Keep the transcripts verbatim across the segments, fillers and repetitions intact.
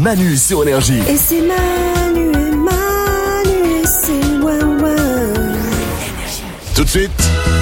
Manu sur Énergie. Et c'est Manu, et Manu, et c'est ouin ouin. Tout de suite.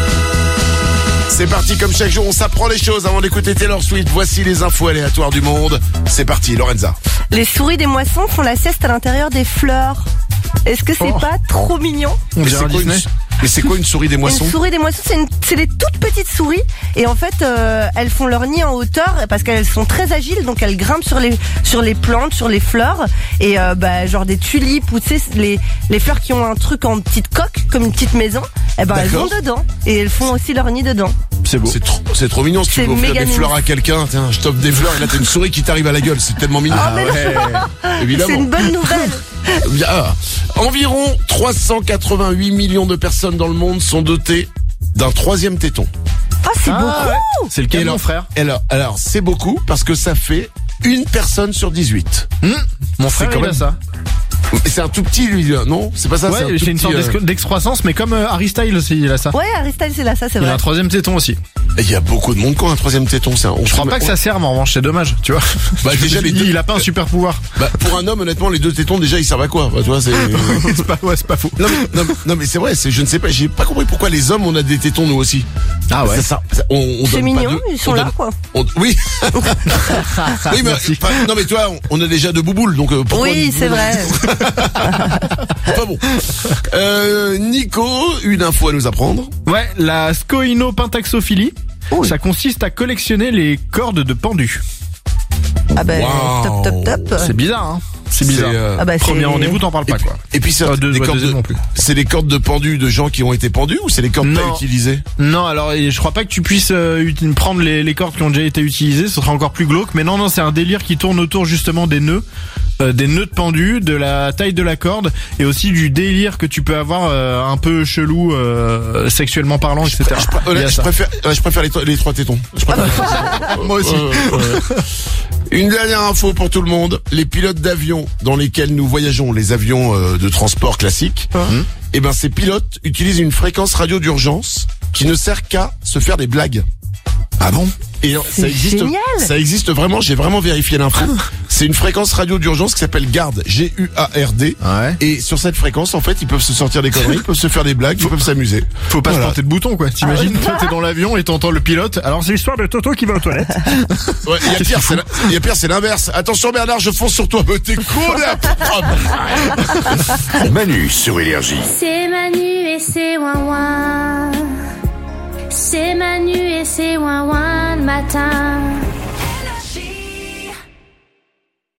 C'est parti, comme chaque jour, on s'apprend les choses avant d'écouter Taylor Swift. Voici les infos aléatoires du monde. C'est parti, Lorenza. Les souris des moissons font la sieste à l'intérieur des fleurs. Est-ce que c'est Oh. pas trop mignon? Mais On c'est, dirait quoi une... Disney. Mais c'est quoi une souris des moissons? Une souris des moissons, c'est, une... c'est des toutes petites souris. Et en fait, euh, elles font leur nid en hauteur parce qu'elles sont très agiles. Donc elles grimpent sur les, sur les plantes, sur les fleurs. Et euh, bah, genre des tulipes ou tu sais, les, les fleurs qui ont un truc en petite coque, comme une petite maison. Eh ben, elles D'accord. vont dedans. Et elles font aussi leur nid dedans. C'est beau. C'est trop, c'est trop mignon. Si tu C'est veux offrir méga des mignon. fleurs à quelqu'un, tiens, je t'offre des fleurs et là t'as une souris qui t'arrive à la gueule. C'est tellement mignon. Ah, mais non. ouais, évidemment. C'est une bonne nouvelle. Bien, ah. Environ trois cent quatre-vingt-huit millions de personnes dans le monde sont dotées d'un troisième téton. Oh, c'est Ah, beaucoup. ouais. C'est le cas Et de mon alors- frère. Alors, alors c'est beaucoup parce que ça fait une personne sur dix-huit. Hum, Mon C'est frère, quand il a même- ça. C'est un tout petit, lui, là, non? C'est pas ça? Ouais, c'est, un c'est tout une petit, sorte euh, d'ex- d'excroissance, mais comme euh, Harry Styles aussi, il a ça. Ouais, Harry Styles, c'est là, ça, c'est Il a vrai. un troisième téton aussi. Il y a beaucoup de monde qui a un troisième téton. C'est un, on Je crois se- pas que on- ça serve, en revanche, c'est dommage, tu vois. Bah, déjà, les il, deux- il a pas un super pouvoir. Bah, pour un homme, honnêtement, les deux tétons, déjà, ils servent à quoi? Bah, tu vois, c'est... c'est pas, ouais, c'est pas faux. non, mais, non, mais- non, mais c'est vrai, c'est, je ne sais pas, j'ai pas compris pourquoi les hommes, on a des tétons, nous aussi. Ah ouais. Ça, ça- ça- on, on C'est donne mignon, pas deux- ils sont on là, donne- quoi. on- oui. oui, mais, Merci. enfin, non, mais toi, on, on a déjà deux bouboules, donc, euh, pourquoi Oui, nous- c'est vrai. Pas bon. Euh, Nico, une info à nous apprendre. Ouais, la scoïnopentaxophilie, ça consiste à collectionner les cordes de pendus. Ah ben, Wow. top, top, top. C'est bizarre, hein. C'est bizarre. C'est, euh, Ah bah, Premier c'est- rendez-vous, t'en parles Et pas, puis, quoi. et puis c'est Ah, deux- des ouais, cordes deuxième de, non plus. c'est des cordes de pendus de gens qui ont été pendus ou c'est des cordes Non. pas utilisées? Non, alors et je crois pas que tu puisses euh, uti- prendre les, les cordes qui ont déjà été utilisées, ce sera encore plus glauque. Mais non, non, c'est un délire qui tourne autour justement des nœuds, euh, des nœuds de pendus, de la taille de la corde et aussi du délire que tu peux avoir euh, un peu chelou euh, sexuellement parlant, et cetera. Je, pr- Il y a honnête, je ça. préfère, ouais, je préfère les, to- les trois tétons. Je préfère. Moi aussi. Euh, ouais. Une dernière info pour tout le monde. Les pilotes d'avions dans lesquels nous voyageons, les avions euh, de transport classiques, eh ben ces pilotes utilisent une fréquence radio d'urgence qui ne sert qu'à se faire des blagues. Ah bon? Et C'est ça existe, génial. ça existe vraiment. J'ai vraiment vérifié l'info. C'est une fréquence radio d'urgence qui s'appelle GARD, G U A R D. Ouais. Et sur cette fréquence, en fait, ils peuvent se sortir des conneries, ils peuvent se faire des blagues, ils peuvent s'amuser. Faut pas Voilà. se planter de bouton, quoi. T'imagines, toi, t'es dans l'avion et t'entends le pilote. Alors c'est l'histoire de Toto qui va aux toilettes. Ouais, il y a pire, c'est la- il y a pire, c'est l'inverse. Attention Bernard, je fonce sur toi. Mais t'es con, là. Manu sur Énergie. C'est Manu et c'est ouin ouin. C'est Manu et c'est ouin ouin le matin.